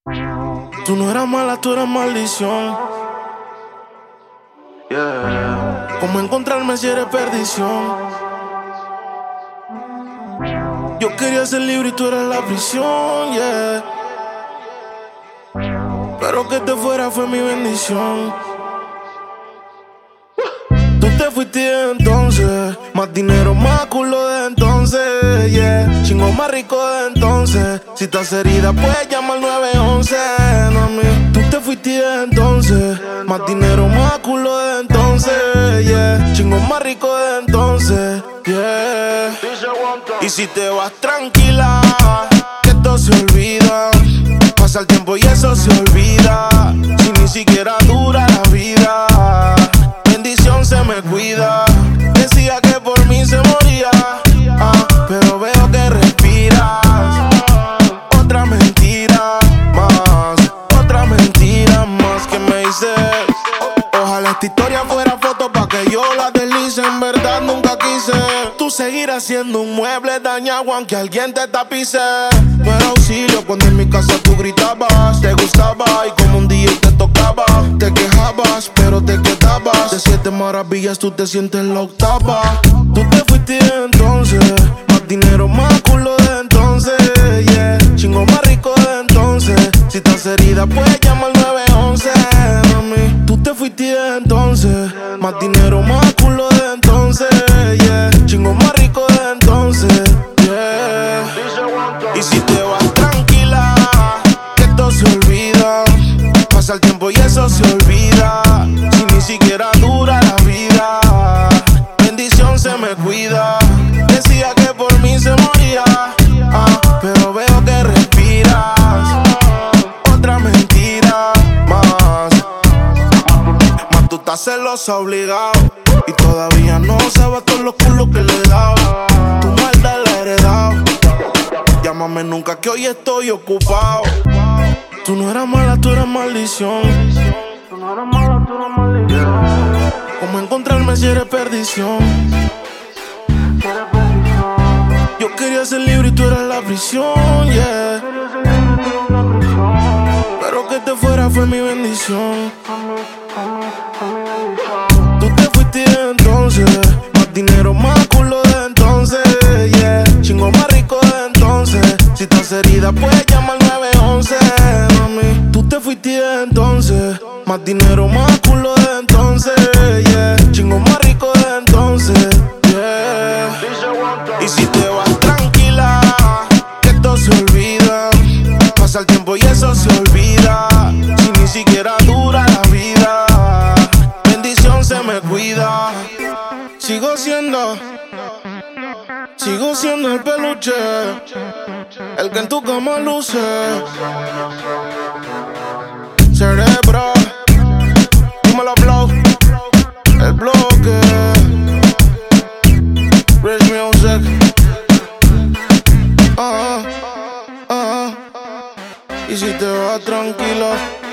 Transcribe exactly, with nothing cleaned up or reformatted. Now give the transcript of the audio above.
Tú no eras mala, tú eras maldición. Yeah. ¿Cómo encontrarme si eres perdición? Yo quería ser libre y tú eras la prisión, yeah. Pero que te fuera fue mi bendición. Tú te fuiste entonces, más dinero, más culo de entonces, yeah. Chingo más rico de entonces. Si estás herida, puedes llamar al nueve once, mami. Tú te fuiste entonces, más dinero, más culo de entonces, yeah. Chingo más rico de entonces, yeah. Y si te vas tranquila, que esto se olvida. Pasa el tiempo y eso se olvida. Si ni siquiera dura la vida, bendición se me cuida. Decía que por mí se moría, ah, pero veo que respiras. Otra mentira más, otra mentira más que me dices. Ojalá esta historia fuera foto pa' que yo la deslice. En verdad nunca quise tú seguir haciendo un mueble dañado aunque alguien te tapice. No era auxilio cuando en mi casa tú gritabas. Te gustaba y como un día te tocaba. Te quejabas pero te quedabas. De siete maravillas tú te sientes la octava. Tú te fuiste entonces, más dinero, más culo de entonces, yeah. Chingo más rico de entonces. Si estás herida puedes llamar al nueve once, mami. Tú te fuiste entonces, más dinero, más culo de entonces, yeah. Chingo más rico de entonces, yeah. Y si te vas tranquila, que esto se olvida. Pasa el tiempo y eso se olvida. Si ni siquiera dura la vida, bendición se me cuida. Decía que por mí se moría, ah, pero veo que respiras. Otra mentira más, más tú estás celosa obligado. Y todavía no sabes todos los culos que le he dado. Tu maldad la he heredado. Llámame nunca que hoy estoy ocupado. Tú no eras mala, tú eras maldición. Tú no eras mala, tú eras maldición. ¿Cómo encontrarme si eres perdición? Yo quería ser libre y tú eras la prisión, yeah. Pero que te fuera fue mi bendición. Tú te fuiste entonces, más dinero, más culo de entonces, yeah. Chingo más rico de entonces. Si estás herida puedes llamar al nueve once, mami. Tú te fuiste entonces, más dinero, más culo de entonces, yeah. Chingo más rico de entonces, yeah. Y si te vas tranquila, que esto se olvida. Pasa el tiempo y eso se olvida. Si ni siquiera dura la vida, bendición se me cuida. Sigo siendo, sigo siendo el peluche, el que en tu cama luce. Cerebro, dímelo blow, el bloque. Rich Music, ah, ah, ah. Y si te vas tranquilo.